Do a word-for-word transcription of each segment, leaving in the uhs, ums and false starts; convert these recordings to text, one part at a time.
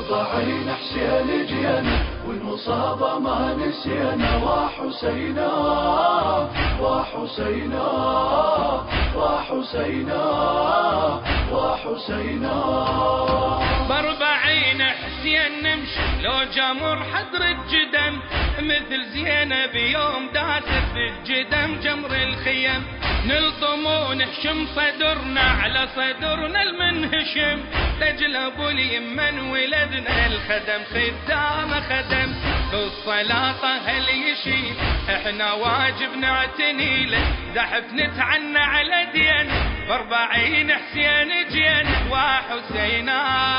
مرضعين حسين جينا والمصابة ما نسينا، وحسينا وحسينا وحسينا وحسينا. باربعين حسين نمشي لو جمر حضر الجدم، مثل زينب يوم داست بالجدم جمر الخيم. نلطم ونهشم صدرنا على صدرنا المنهشم، تجلب اليمن ولدنا الخدم خدام خدم. بالصلاة هل يشيل احنا واجب نعتني له، زحف نتعنى على دين باربعين حسين جينا، وحسينا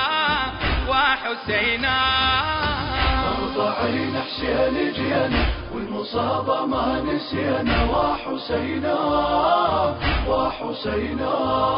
وحسينا. مرضعين حسين جينا والمصابة ما نسينا، وحسينا وحسينا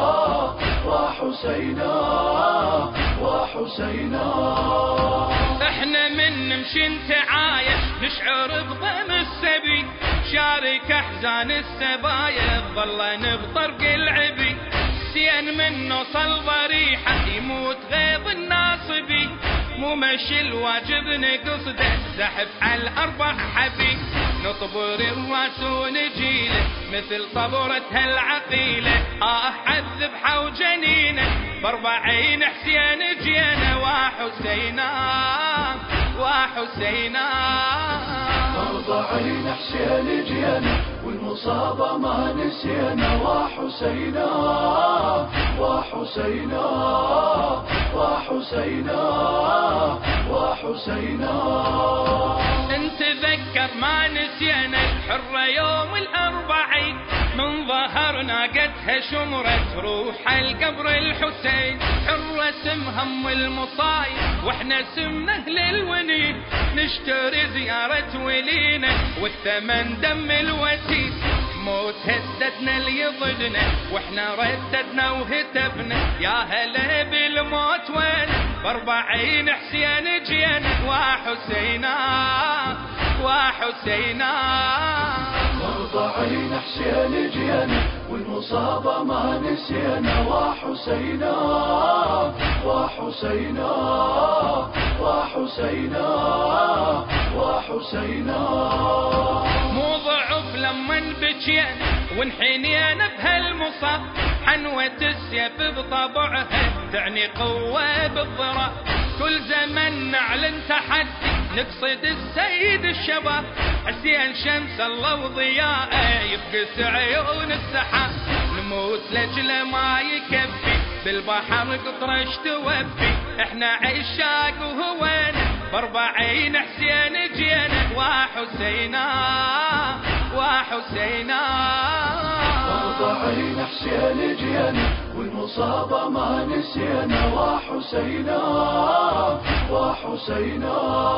وحسينا وحسينا. احنا من نمشي نتعايش نشعر بضم السبي، شارك احزان السبايا ظلنا بطرق العبي. سين من نوصل ضريحة يموت غيظ الناصبي، مو مشي الواجب نقصده زحف على الاربع حبي. نطبر الراس ونجيله مثل طبرتها العقيله، اه الذبحه وجنينه باربعين حسين جينا، وحسينا وحسينا. مرضعين حسين جينا والمصابة ما نسينا، وحسينا وحسينا وحسينا وحسينا. نتذكر ما نسينا الحرة يوم الأربعين، من ظهر ناقتها شمرت روح القبر الحسين. حرة سمها ام المصايب واحنا سمنا اهل الونين، نشتري زيارة ولينا والثمن دم الوتين. موت هددنا ليضدنا واحنا رددنا وهتفنا، يا هلا بالموت وين باربعين حسين جينا، وحسينا وحسينا. مرضعين حسين جينا والمصابة ما نسينا، وحسينا وحسينا وحسينا وحسينا. مو ضعف لما بجينا ونحنينا بهالمصاب، حنوة السيف بطبعها تعني قوة بالضرب. كل زمن نعلن تحدي نقصد السيد الشباب، حسين شمس الله وضياءه يبقس عيون السحاب. نموت لجله ما يكفي بالبحر قطرش توفي، احنا عشاق وهوينا باربعين حسين جينا، وحسينا وحسينا. مرضعين حسين جينا والمصابة ما نسينا، وحسينا وحسينا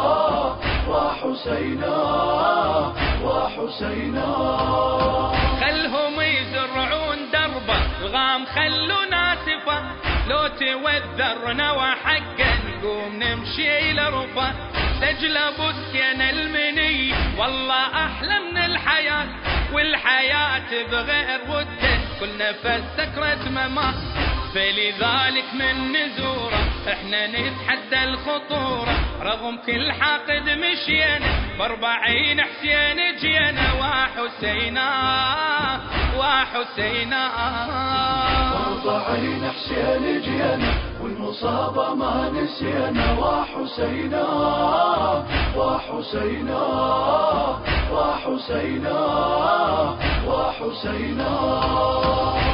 وحسينا وحسينا. خلهم يزرعون دربه الغام خلوا ناسفه، لو توذرنا وحقا نقوم نمشي لرفه. تجلب السين المني والله احلى من الحياة، والحياة بغير وده كل نفس سكرة ممات. فلذلك من نزوره احنا نتحدى الخطورة، رغم كل حاقد مشينا باربعين حسين جينا، وحسينا وحسينا. مرضعين حسين جينا والمصابة ما نسينا، وحسينا وحسينا وحسينا وحسينا.